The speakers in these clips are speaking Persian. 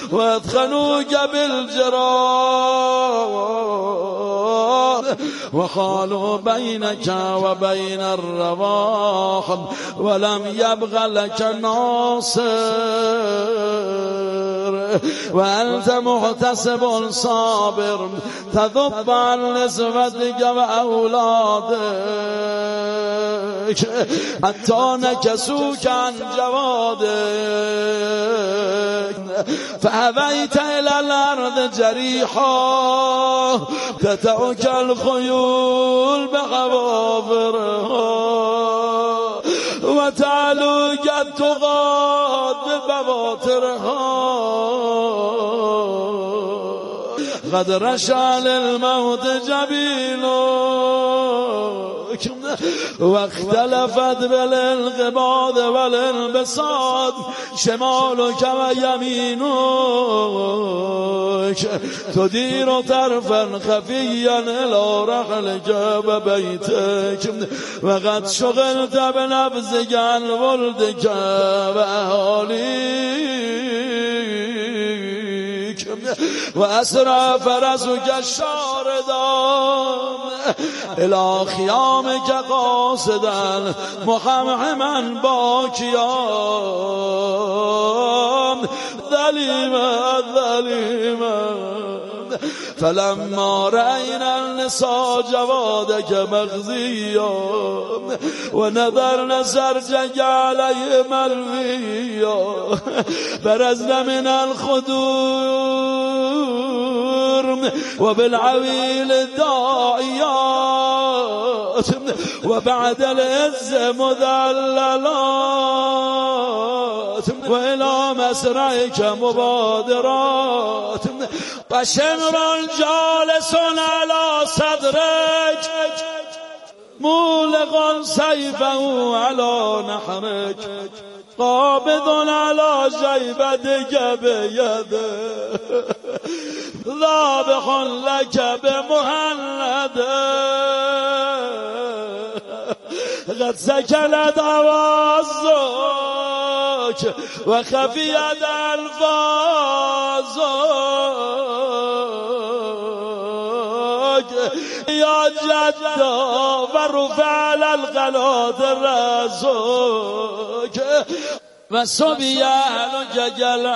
وادخلوك بالجراح وخالوا بينك وبين الرواح ولم يبغ لك ناصر وأنت محتسب صابر تذب عن نسبتك وأولادك حتى نكسوك عن جوادك فهويت إلى الأرض جريحا تتعك الخيول بغوافرها وتعلوك التغاد ببواطرها قد رشع للموت جبينك واختلفت بالانقباض والانبساط شمالك ويمينك تدير طرفا خفيا إلى رحلك وبيتك وقد شغلت بنبذك عن ولدك وأهاليك وأسرى فرسك الشاردان إلى خيامك قاصدا محمحما باكيا ذليما فلما رأينا النساء جوادك مغزيا ونظرنا سرجك عليه ملويا برزنا من الخدور وبالعويل الداعيات وبعد العز مذللات وإلى مسرعك مبادرات وشمر جالس على صدرك مولغا سيفه على نحرك قابض على جيبتك بيده ذابح لك بمهنده قد سكنت أوازك وخفيت ألفاظك يا جدا ورفع على الغلات راسك وصبي أهلك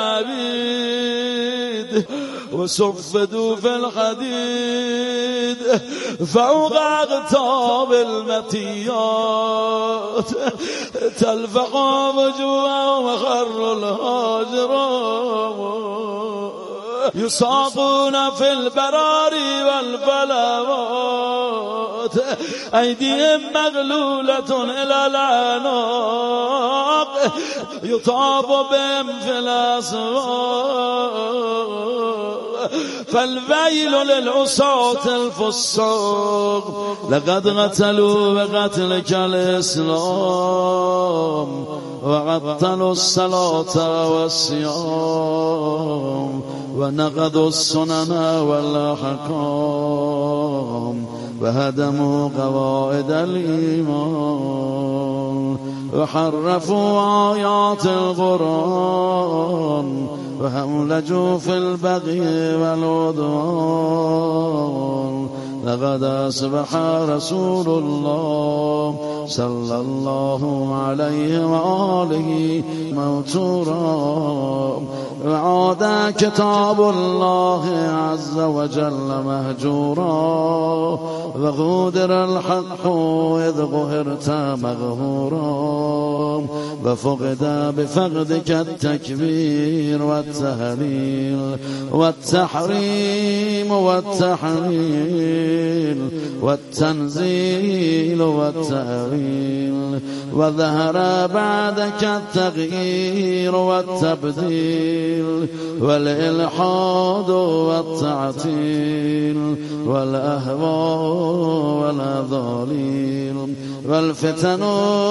كالعبيد وصفدوا في الحديد فوق أغتاب المتيات تلفق وجوههم وخر الهاجرون يصابون في البراري والفلوات أيديهم مغلولة إلى العناق يطاف بهم في الأسواق فالويل للعصاة الفساق لقد قتلوا بقتلك الإسلام وعطلوا الصلاة والصيام ونقضوا السنن والأحكام وهدموا قواعد الإيمان وحرفوا آيات القرآن وهملجوا في البغي والعدوان لقد أصبح رسول الله صلى الله عليه وآله موتورا وعاد كتاب الله عز وجل مهجورا وغودر الحق إذ غهرت مغهورا وفقد بفقدك التكبير والتهليل والتحريم والتحليل والتنزيل والتأويل وظهر بعدك التغيير والتبديل والإلحاد والتعطيل والأهواء والأضاليل والفتن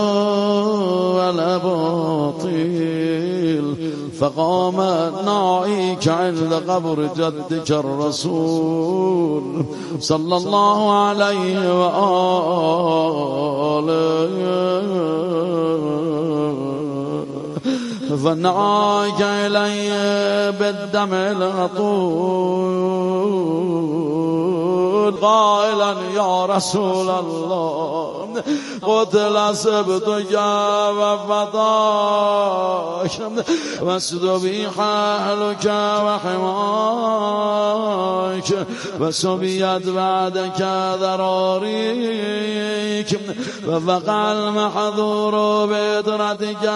والأباطيل فقام ناعيك عند قبر جدك الرسول صلى الله عليه وآله فنعاك إلي بالدم العطول قائلا يا رسول الله قتل سبطك وفضاك واستبيح أهلك وحماك وسبيت بعدك ذراريك وفقع المحظور بإطرتك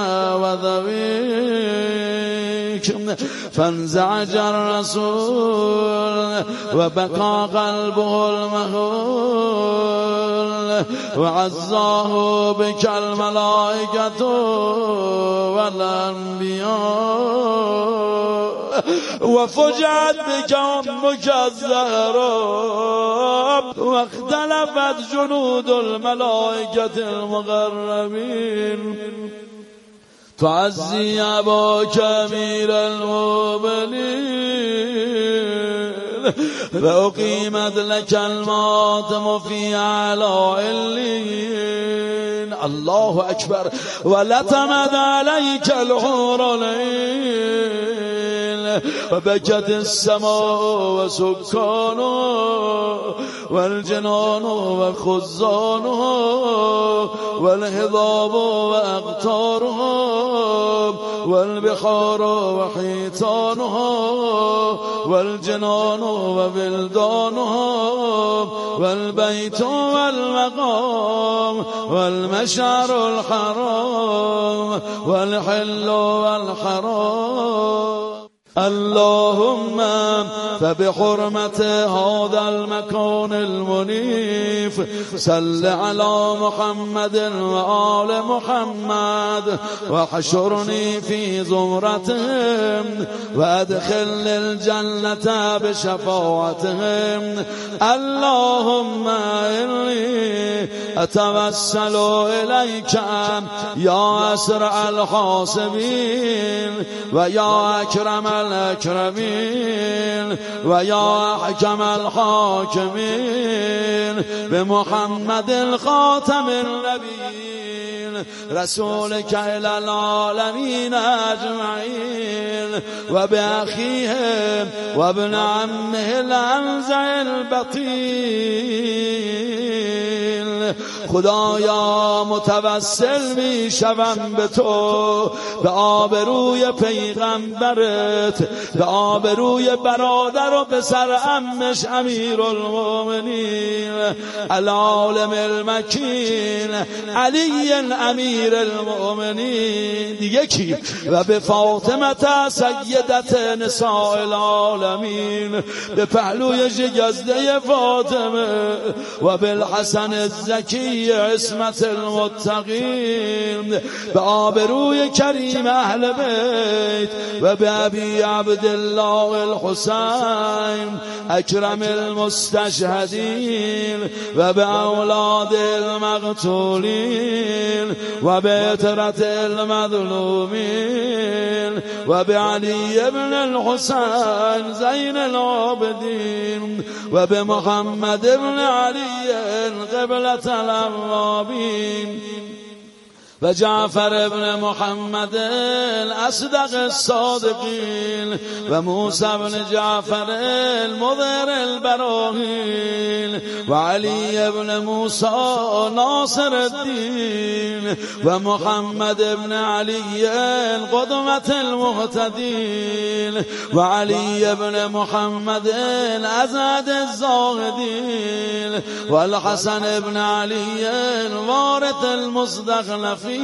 وذويك فانزعج الرسول وبقى قلبه المهول وعزاه بك الملائكة والأنبياء وفجعت بك أمك الزهراء واختلفت جنود الملائكة المقربين تعزي أباك أمير المؤمنين فأقيمت لك الماطم في أعلى عليين الله أكبر ولتمت عليك الحور العين وبكت السماء وسكانه والجنان وخزانه والهضاب وأقطاره والبحار وحيطانه والجنان وبلدانه والبيت والمقام والمشعر الحرام والحل والحرام اللهم فبحرمة هذا المكان المنيف صل على محمد وآل محمد وحشرني في زمرتهم وأدخل الجنة بشفاعتهم اللهم إني أتوسل إليك يا أسرع الحاسبين ويا أكرم الأكرمين ويا أحكم الحاكمين بمحمد خاتم النبيين رسولك إلى العالمين أجمعين وبأخيه وابن عمه الأنزع البطيل خدایا متوسل می شوم به تو به آبروی پیغمبرت به آبروی برادر و پسر عمش امیرالمومنین العالم المکین علی امیر المؤمنین دیگه کی و به فاطمه سیدت نساء العالمین به پهلوی شکسته فاطمه و بالحسن الزکی عصمت المتقین به آبروی کریم اهل بیت و به ابی عبدالله الحسین اکرم المستشهدین و به اولاد المقتولین و به عترت المظلومین و به علی ابن الحسین زین العابدین و به محمد ابن علی قبلة الأوابين وجعفر ابن محمد الأصدق الصادقين وموسى بن جعفر المظهر البراهين وعلي بن موسى ناصر الدين ومحمد بن علي القدوة المهتدين وعلي بن محمد الأزهد الزاهدين والحسن بن علي الوارث المستخلفين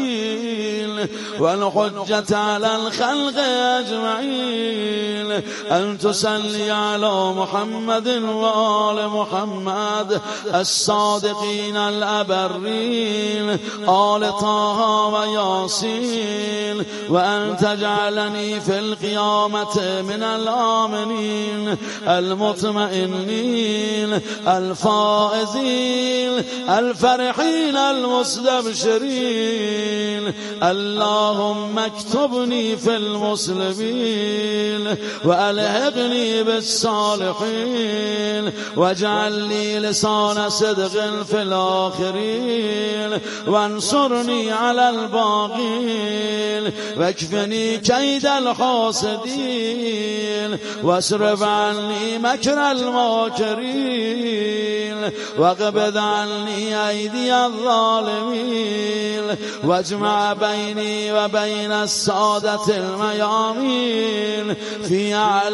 والحجة على الخلق أجمعين أن تصلي على محمد وآل محمد الصادقين الأبرين آل طه وياسين وأن تجعلني في القيامة من الآمنين المطمئنين الفائزين الفرحين المستبشرين اللهم اكتبني في المسلمين وألحقني بالصالحين واجعل لي لسان صدق في الآخرين وانصرني على الباغين واكفني كيد الحاسدين واصرف عني مكر الماكرين واقبض عني أيدي الظالمين واجمع بيني وبين السادة الميامين في أعلى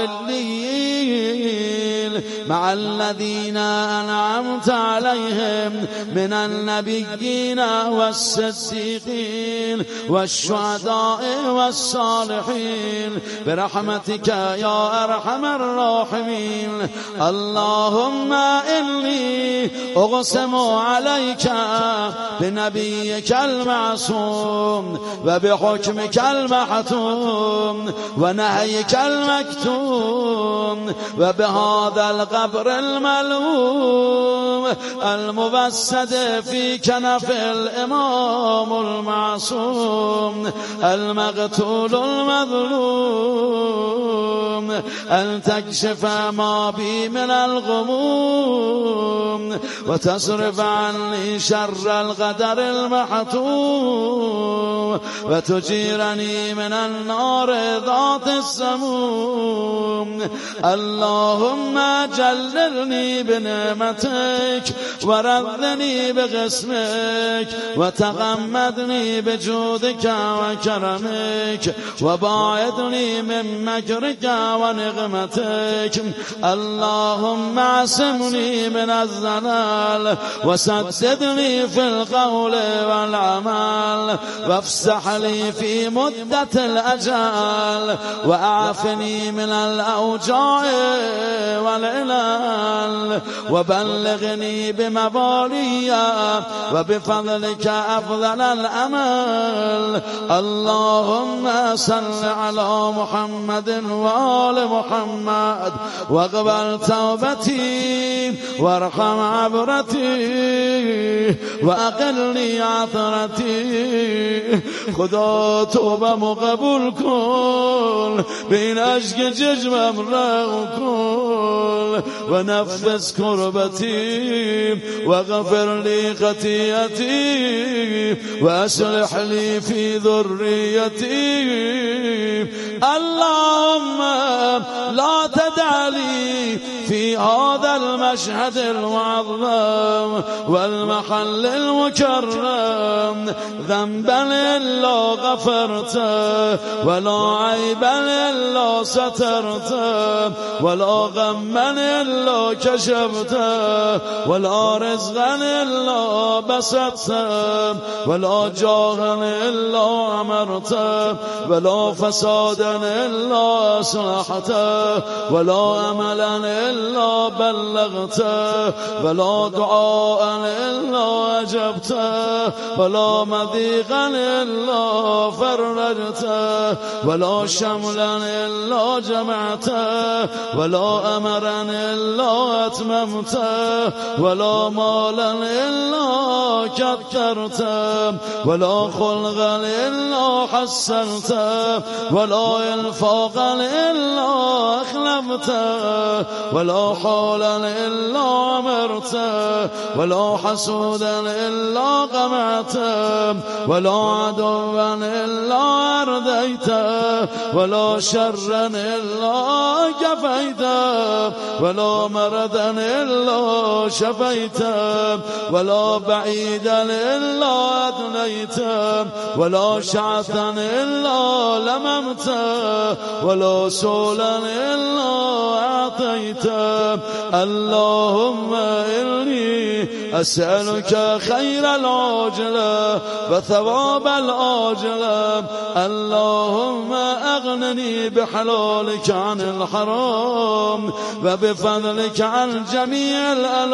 عليين مع الذين أنعمت عليهم من النبيين والصديقين والشهداء والصالحين برحمتك يا أرحم الراحمين. اللهم إني أقسم عليك بنبيك المعصوم وبحكمك المحتوم ونهيك المكتوم وبهذا القبر الملوم المبسد في كنف الإمام المعصوم المقتول المظلوم أن تكشف ما بي من الغموم وتصرف عني شر القدر المحتوم وتجيرني من النار ذات السموم. اللهم جللني بنعمتك ورضني بقسمك وتغمدني بجودك وكرمك وباعدني من مكرك ونقمتك. اللهم اعصمني من الزلال وسددني في القول والعمل وافسح لي في مدة الأجل وأعفني من الأوجاع والعلل وبلغني بمبالي وبفضلك أفضل الأمل. اللهم صل على محمد وآل محمد واقبل توبتي وارحم عبرتي وأقلني عثرتي. خدا توبه قبول کن بین اشک چشمم رحم کن و نفس کربتی و غفر لی خطیئتی و اصلح لی فی ذریتی. اللهم لا تدع لي في هذا المشهد المعظم والمحل المكرم ذنبا إلا غفرته ولا عيبا إلا سترته ولا غما إلا كشفته ولا رزقا إلا بسطته ولا جاها إلا أمرته ولا فسادا إلا أصلحته ولا أملا إلا بلغته ولا دعاء إلا أجبته ولا مضيقا إلا فرجته ولا شملا إلا جمعته ولا أمرا إلا أتممته ولا مالا إلا كثرته ولا خلقا إلا حسنته ولا إنفاقا إلا أخلفته ولا حولا إلا أمرته ولا حسودا إلا قمعته ولا عدوا إلا أرديته ولا شرا إلا كفيته ولا مرضا إلا شفيته ولا بعيدا إلا أدنيته ولا شعثا إلا لممته ولا سولا إلا أعطيته. اللهم إني أسألك خير العاجلة وثواب الآجلة. اللهم أغنني بحلالك عن الحرام وبفضلك عن جميع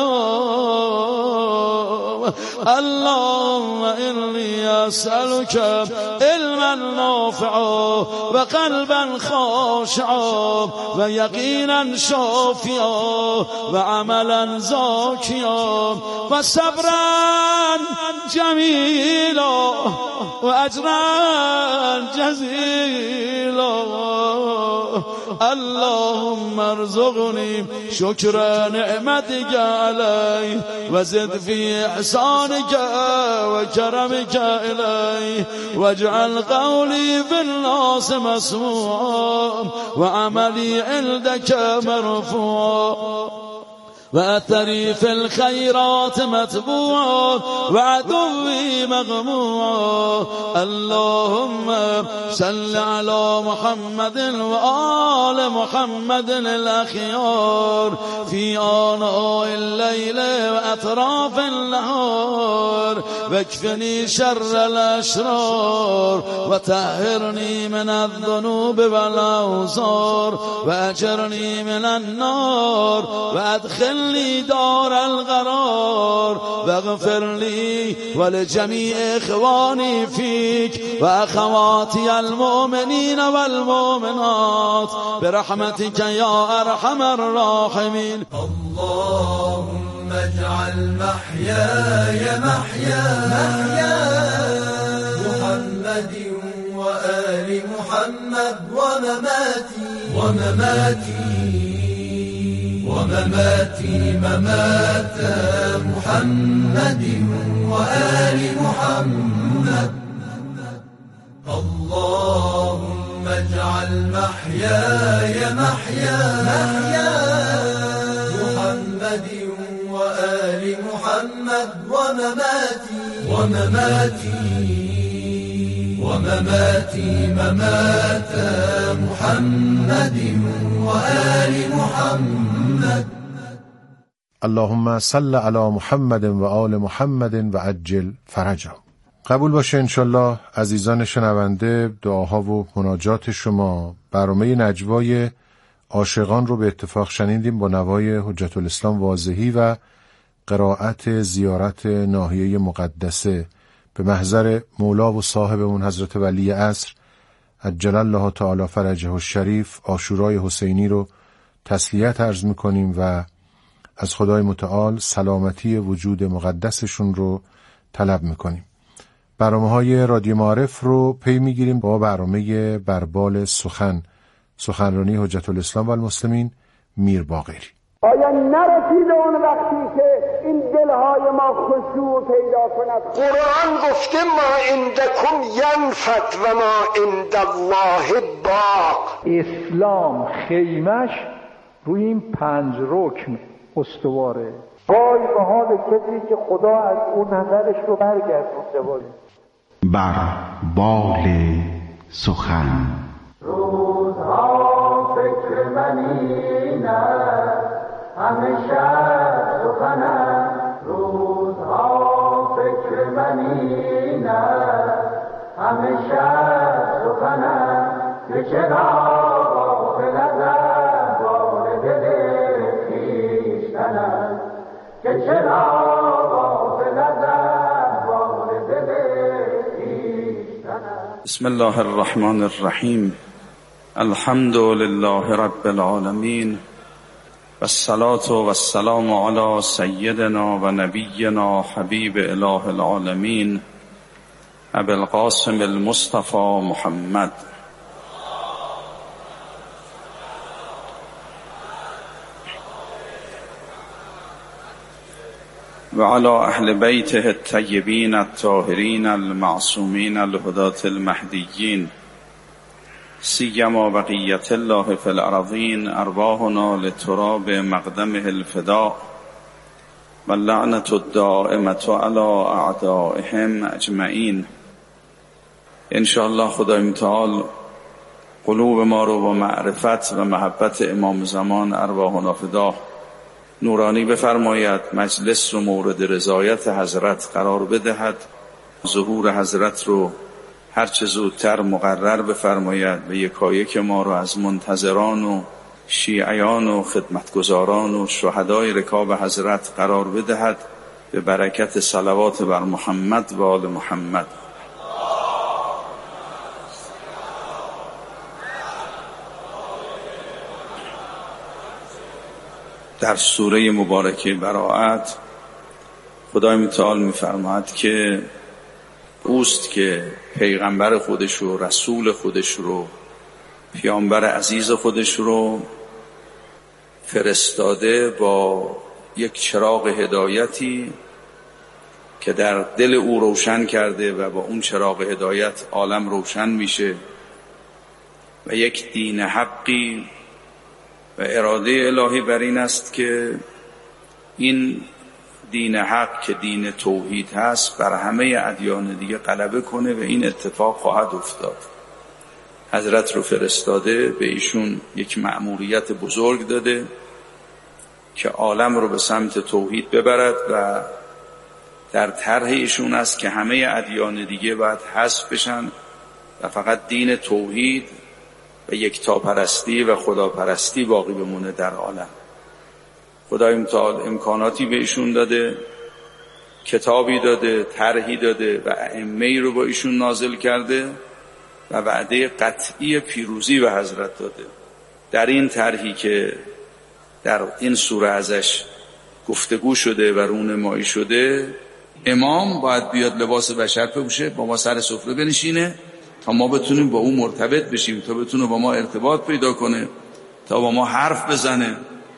الألام. اللهم إني أسألك علما نافعا وقلبا خاشعا ويقينا شافيا وعملا زاكيا وصبرا جميلا وأجرا جزيلا اللهم ارزقني شكر نعمتك علي وزد في إحسانك وكرمك إلي واجعل قولي في الناس مسموعا وعملي عندك مرفوعا وأثري في الخيرات متبوعا وعدوي مغموعا. اللهم صل على محمد وآل محمد الأخيار في آناء الليل وأطراف النهار واكفني شر الأشرار وطهرني من الذنوب والأوزار وأجرني من النار وأدخلني دار القرار واغفر لي ولجميع إخواني فيك وأخواتي المؤمنين والمؤمنات برحمتك يا أرحم الراحمين. اللهم اجعل محياي محيا محمد وآل محمد ومماتي ممات محمد وآل محمد. اللهم اجعل محياي محيا محمد وآل محمد ومماتي ممات محمد وآل محمد. اللهم صل علی محمد و آل محمد و عجل فرجه. قبول باشه انشالله عزیزان شنونده دعاها و مناجات شما. برنامه نجوای عاشقان رو به اتفاق شنیدیم با نوای حجت الاسلام واضحی و قرائت زیارت ناحیه مقدسه به محضر مولا و صاحب اون حضرت ولی عصر عجل الله تعالی فرجه الشریف عاشورای حسینی رو تسلیت عرض میکنیم و از خدای متعال سلامتی وجود مقدسشون رو طلب میکنیم. برنامه‌های رادیو معارف رو پی میگیریم با برنامه بربال سخنرانی حجت الاسلام و المسلمین میر باقری. آیا نرسیده اون وقتی که این دلهای ما خشوع پیدا کند؟ قرآن گفته ما عندکم ینفد و ما عند الله باق. اسلام خیمش روی این 5 رکن استواره. وای به حال کسی که خدا از اون نظرش رو برگردونده باشه. بربال سخن. روزها فکر من اینه همیشه سخنم. روزها فکر من اینه همیشه سخنم که چرا غافل از احوال دل خویشتنم که چرا غافل از احوال دل خویشتنم. بسم الله الرحمن الرحیم. الحمد لله رب العالمین والصلاة والسلام على سیدنا و نبینا حبیب اله العالمین ابی القاسم المصطفى محمد و على اهل بیته الطیبین الطاهرین المعصومین الهداة المهدیین سیما بقیت الله فی الارضین ارواحنا لتراب مقدمه الفداء و لعنت الدائمة علی اعدائهم اجمعین. انشاءالله خدای متعال قلوب ما رو با معرفت و محبت امام زمان ارواحنا فدا نورانی بفرماید، مجلس رو مورد رضایت حضرت قرار بدهد، ظهور حضرت رو هرچه زودتر مقرر بفرماید و یکایک ما رو از منتظران و شیعیان و خدمتگزاران و شهدای رکاب حضرت قرار بدهد به برکت صلوات بر محمد و آل محمد. در سوره مبارکه براءت خدای متعال می‌فرماید که اوست که پیغمبر خودش و رسول خودش رو پیامبر عزیز خودش رو فرستاده با یک چراغ هدایتی که در دل او روشن کرده و با اون چراغ هدایت عالم روشن میشه و یک دین حقی و اراده الهی بر این است که این دین حق که دین توحید هست بر همه ادیان دیگه غلبه کنه و این اتفاق خواهد افتاد. حضرت رو فرستاده، به ایشون یک مأموریت بزرگ داده که عالم رو به سمت توحید ببرد و در طرح ایشون است که همه ادیان دیگه باید حذف بشن و فقط دین توحید و یکتاپرستی و خداپرستی باقی بمونه در عالم. خدای متعال امکاناتی به ایشون داده، کتابی داده، طرحی داده و ائمه‌ای رو با ایشون نازل کرده و وعده قطعی پیروزی به حضرت داده. در این طرحی که در این سوره ازش گفتگو شده و رونمایی شده، امام باید بیاد لباس بشر بپوشه، با ما سر سفره بنشینه تا ما بتونیم با او مرتبط بشیم، تا بتونه با ما ارتباط پیدا کنه، تا با ما حرف بزنه.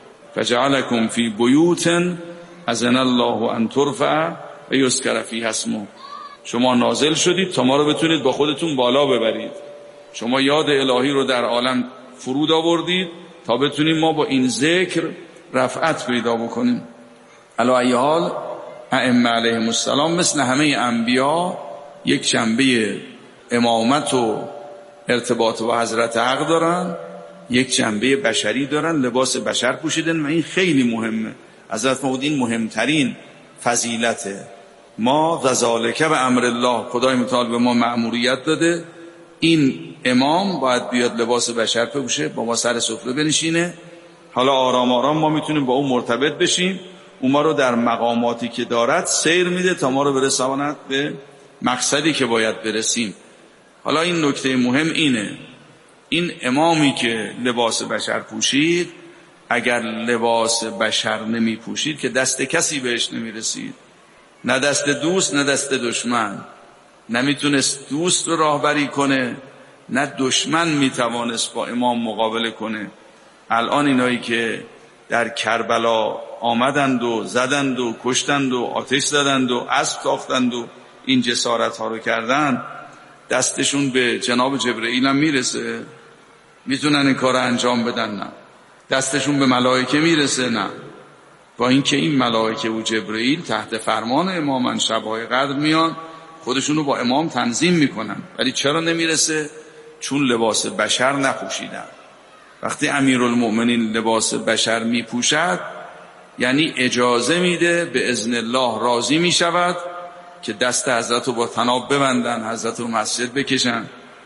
فجعلکم فی بیوت اذن الله ان ترفع و یذکر فیها اسمه. شما نازل شدید تا ما رو بتونید با خودتون بالا ببرید. شما یاد الهی رو در عالم فرود آوردید تا بتونیم ما با این ذکر رفعت پیدا بکنیم. علی ای حال ائمه علیهم السلام مثل همه انبیا یک جنبه امامت و ارتباط با حضرت حق دارن، یک جنبه بشری دارن، لباس بشر پوشیدن و این خیلی مهمه. حضرت فرمود این مهمترین فضیلته. ما ذالک به امر الله، خدای متعال به ما مأموریت داده این امام باید بیاد لباس بشر بپوشه، با ما سر سفره بنشینه. حالا آرام آرام ما میتونیم با اون مرتبط بشیم، اون ما رو در مقاماتی که دارد سیر میده تا ما رو برساند به مقصدی که باید برسیم. حالا این نکته مهم اینه، این امامی که لباس بشر پوشید، اگر لباس بشر نمی پوشید که دست کسی بهش نمی رسید، نه دست دوست نه دست دشمن، نمیتونست دوست رو راهبری کنه، نه دشمن میتوانست با امام مقابله کنه. الان اینایی که در کربلا آمدند و زدند و کشتند و آتش زدند و اسب تاختند و این جسارت ها رو کردن، دستشون به جناب جبرئیل هم میرسه؟ میتونن این کار انجام بدن؟ نه. دستشون به ملائکه میرسه؟ نه. با اینکه این ملائکه و جبرئیل تحت فرمان امامن، شب‌های قدر میان خودشونو با امام تنظیم میکنن، ولی چرا نمیرسه؟ چون لباس بشر نپوشیدن. وقتی امیرالمؤمنین لباس بشر میپوشد یعنی اجازه میده، به اذن الله راضی میشود که دست حضرت رو با طناب ببندن، حضرت رو مسجد بکشن.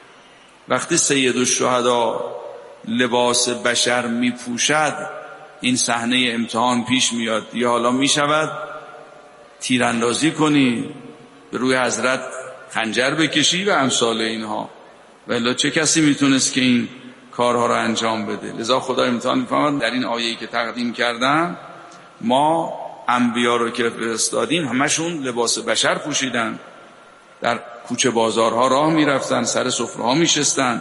وقتی سید الشهدا لباس بشر میپوشد این صحنه امتحان پیش میاد، یا حالا میشود تیراندازی کنی، به روی حضرت خنجر بکشی و امثال اینها، ولی چه کسی میتونست که این کارها رو انجام بده؟ لذا خدا امتحان میفرماد در این آیه‌ای که تقدیم کردم، ما انبیا رو که فرستادیم همشون لباس بشر پوشیدن، در کوچه بازارها راه میرفتن، سر سفره‌ها میشستن.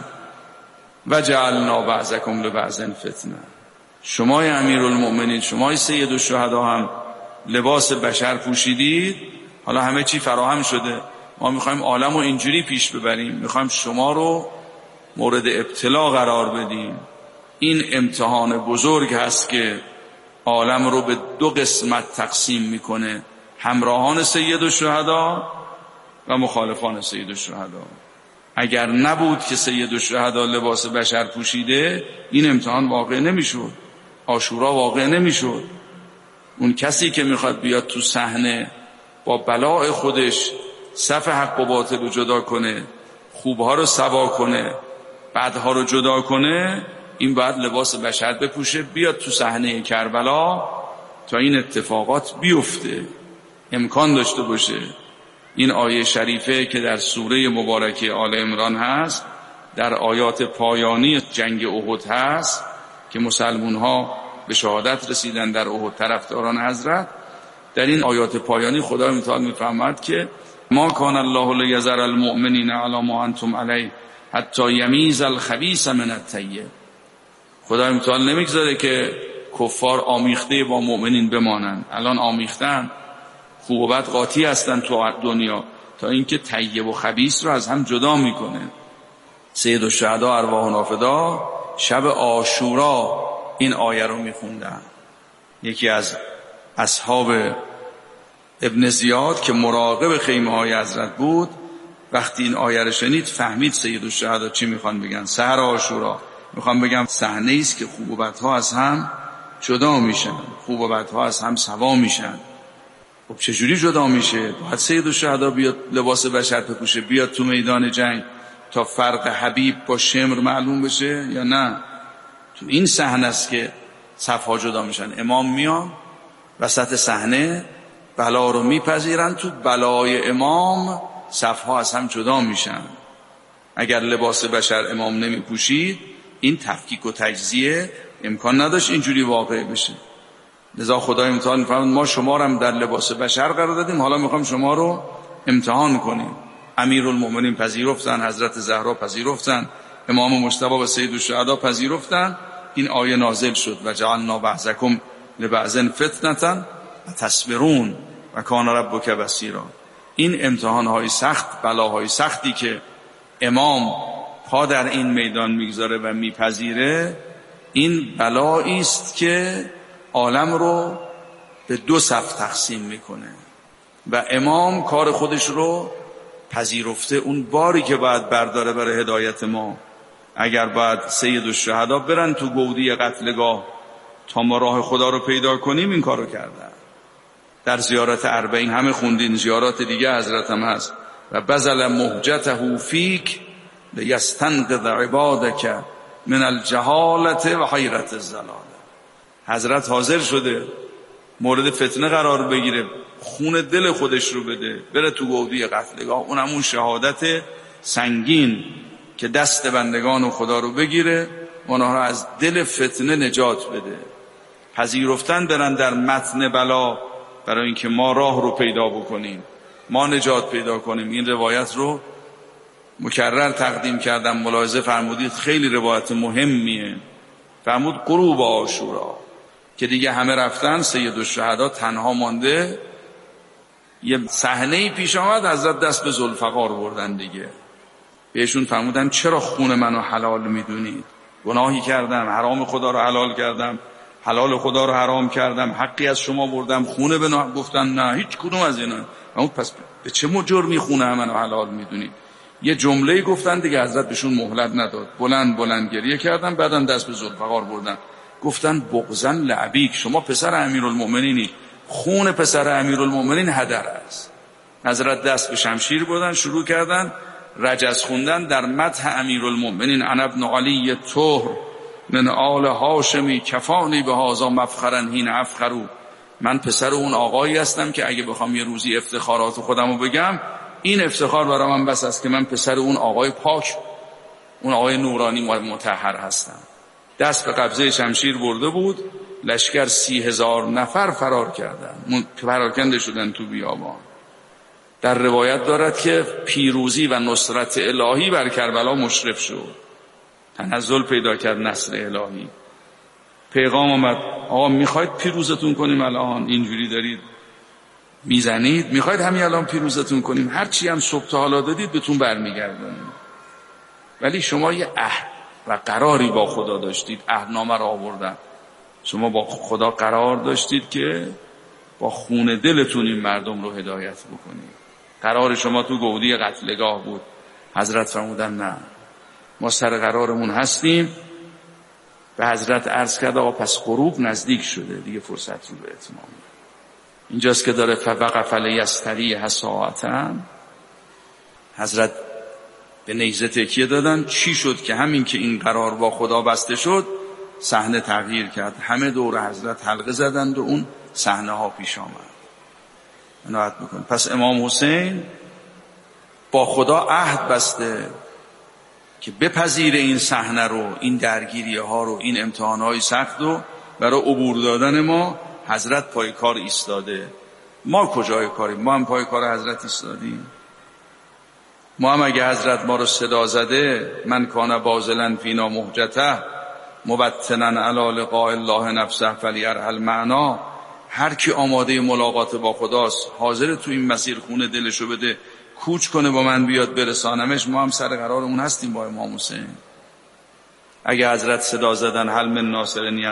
و جعلنا بعضکم لبعض فتنه. شمای امیرالمؤمنین، شمای سید الشهدا هم لباس بشر پوشیدید، حالا همه چی فراهم شده، ما میخوایم عالم رو اینجوری پیش ببریم، میخوایم شما رو مورد ابتلا قرار بدیم. این امتحان بزرگ هست که عالم رو به دو قسمت تقسیم میکنه، همراهان سید الشهدا و مخالفان سید الشهدا. اگر نبود که سید الشهدا لباس بشر پوشیده، این امتحان واقع نمیشد، عاشورا واقع نمیشد. اون کسی که میخواد بیاد تو صحنه با بلاء خودش صف حق و باطل رو جدا کنه، خوبها رو سوا کنه، بدها رو جدا کنه، این باید لباس بشر بپوشه، بیاد تو صحنه کربلا تا این اتفاقات بیفته، امکان داشته باشه. این آیه شریفه که در سوره مبارکه آل عمران هست، در آیات پایانی جنگ احد هست که مسلمون ها به شهادت رسیدن در احد، طرفداران حضرت. در این آیات پایانی خدا متعال میفرماید که ما کان الله لیذر المؤمنین علی ما انتم علیه، حتی یمیز الخبیث من الطیب. خدا امتحان نمیگذاره که کفار آمیخته با مؤمنین بمانن. الان آمیختن، خوب و بد قاطی هستن تو دنیا، تا اینکه طیب و خبیث رو از هم جدا میکنه. سید الشهدا ارواح نافدا شب عاشورا این آیه رو میخوندن. یکی از اصحاب ابن زیاد که مراقب خیمه های حضرت بود، وقتی این آیه رو شنید فهمید سید الشهدا چی میخوان بگن. سحر عاشورا میخوان بگم صحنه است که خوب و بدها از هم جدا میشن، خوب و بدها از هم سوا میشن. خب چجوری جدا میشه؟ باید سید الشهدا بیاد لباس بشر بپوشه، بیاد تو میدان جنگ تا فرق حبیب با شمر معلوم بشه یا نه؟ تو این صحنه است که صفها جدا میشن. امام میان وسط صحنه، بلا رو میپذیرن، تو بلای امام صفها از هم جدا میشن. اگر لباس بشر امام نمیپوشید این تفکیک و تجزیه امکان نداشت اینجوری واقع بشه. لذا خدای امتحان می‌فرماید ما شما رو هم در لباس بشر قرار دادیم، حالا میخوام شما رو امتحان کنیم. امیرالمؤمنین پذیرفتن، حضرت زهرا پذیرفتن، امام مجتبی و سید الشهدا پذیرفتن. این آیه نازل شد و جعلنا بعضکم لبعض فتنة تصبرون و کان ربک بصیرا. این امتحان‌های سخت، بلاهای سختی که امام پا در این میدان میگذاره و میپذیره، این بلایی است که عالم رو به دو صف تقسیم میکنه و امام کار خودش رو پذیرفته. اون باری که باید برداره برای هدایت ما، اگر باید سید الشهدا برن تو گودی قتلگاه تا ما راه خدا رو پیدا کنیم، این کار رو کردن. در زیارت اربعین همه خوندین، زیارات دیگه حضرت هم هست. و بذل مهجته فیک لیستنقذ عبادک من الجهالت و حیرت الضلال. حضرت حاضر شده مورد فتنه قرار بگیره، خون دل خودش رو بده، بره تو گودی قتلگاه، اون همون شهادت سنگین که دست بندگان و خدا رو بگیره، اونها رو از دل فتنه نجات بده. پذیرفتن برن در متن بلا برای اینکه ما راه رو پیدا بکنیم، ما نجات پیدا کنیم. این روایت رو مکرر تقدیم کردم، ملاحظه فرمودید خیلی روایت مهمیه. فرمود غروب عاشورا که دیگه همه رفتن، سید الشهدا تنها مانده. یه صحنه‌ای پیش آمد، حضرت دست به ذوالفقار بردن دیگه. بهشون فرمودن چرا خون منو حلال میدونید؟ گناهی کردم، حرام خدا رو حلال کردم، حلال خدا رو حرام کردم، حقی از شما بردم، خونه بنا. گفتن نه هیچ کدوم از اینا. اما پس به چه جرمی خونه منو حلال میدونید؟ یه جمله گفتن دیگه، حضرت بهشون مهلت نداد، بلند بلند گریه کردن، بعدن دست به ذوالفقار بردن. گفتن بغضن لعبیک، شما پسر امیرالمؤمنینی، خون پسر امیرالمؤمنین هدر است. حضرت دست به شمشیر بردن، شروع کردن رجز خوندن در مدح امیرالمؤمنین. انا ابن علی طهر من آل هاشمی کفانی به هذا مفخرا حین افخروا. من پسر اون آقایی هستم که اگه بخوام یه روزی افتخارات خودمو بگم، این افتخار برای من بس است که من پسر اون آقای پاک، اون آقای نورانی مطهر هستم. دست به قبضه شمشیر برده بود، لشکر 30,000 نفر فرار کردن، پراکنده شدن تو بیابان. در روایت دارد که پیروزی و نصرت الهی بر کربلا مشرف شد، تنزل پیدا کرد نصر الهی. پیغام آمد آقا میخواید پیروزتون کنیم، الان اینجوری دارید میزنید، میخواید همین الان پیروزتون کنیم، هرچی هم صبح تا حالا دادید بهتون برمیگردونیم. ولی شما یه عهد و قراری با خدا داشتید، عهدنامه رو آوردن. شما با خدا قرار داشتید که با خون دلتون این مردم رو هدایت بکنید. قرار شما تو گودی قتلگاه بود. حضرت فرمودن نه، ما سر قرارمون هستیم. به حضرت عرض کرد آقا پس غروب نزدیک شده، دیگه فرصت رو به اتمام. اینجاست که داره فوقف لیستریح ساعة. حضرت به نیزه تکیه دادن. چی شد که همین که این قرار با خدا بسته شد، صحنه تغییر کرد. همه دور حضرت حلقه زدند و اون صحنه ها پیش آمد. عنایت بکن. پس امام حسین با خدا عهد بسته که بپذیره این صحنه رو، این درگیری ها رو، این امتحان های سخت رو برای عبور دادن ما. حضرت پای کار ایستاده. ما کجای کاریم؟ ما هم پای کار حضرت ایستادیم. ما هم اگه حضرت ما رو صدا زده من کان بازلن فینا مهجته مبتنن علی لقاء الله نفسه فلیرحل معنا، هر کی آماده ملاقات با خداست حاضر تو این مسیر خونه دلشو بده کوچ کنه با من بیاد برسانمش، ما هم سر قرارمون هستیم با امام حسین. اگه حضرت صدا زدن هل من ناصرین